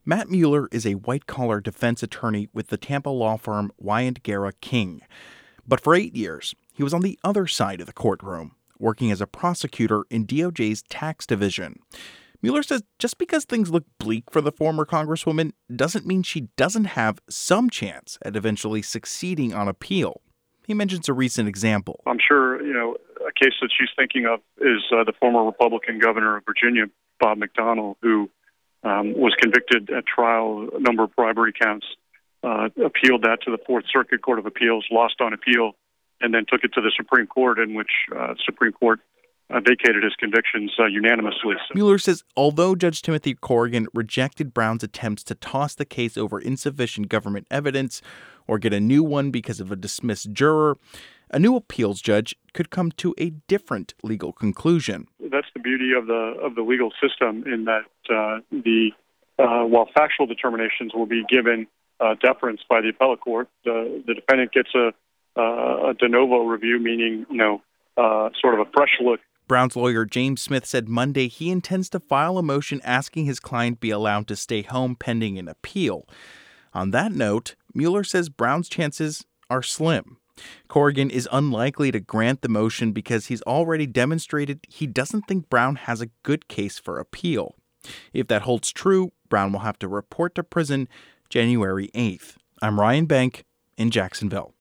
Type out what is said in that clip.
Matt Mueller is a white-collar defense attorney with the Tampa law firm Wyant-Guerra King. But for 8 years, he was on the other side of the courtroom, working as a prosecutor in DOJ's tax division. Mueller says just because things look bleak for the former congresswoman doesn't mean she doesn't have some chance at eventually succeeding on appeal. He mentions a recent example. I'm sure, a case that she's thinking of is the former Republican governor of Virginia, Bob McDonnell, who was convicted at trial a number of bribery counts, appealed that to the Fourth Circuit Court of Appeals, lost on appeal, and then took it to the Supreme Court, in which the Supreme Court vacated his convictions unanimously. Mueller says although Judge Timothy Corrigan rejected Brown's attempts to toss the case over insufficient government evidence or get a new one because of a dismissed juror, a new appeals judge could come to a different legal conclusion. That's the beauty of the legal system, in that while factual determinations will be given deference by the appellate court, the defendant gets a de novo review, meaning sort of a fresh look. Brown's lawyer James Smith said Monday he intends to file a motion asking his client be allowed to stay home pending an appeal. On that note, Mueller says Brown's chances are slim. Corrigan is unlikely to grant the motion because he's already demonstrated he doesn't think Brown has a good case for appeal. If that holds true, Brown will have to report to prison January 8th. I'm Ryan Bank in Jacksonville.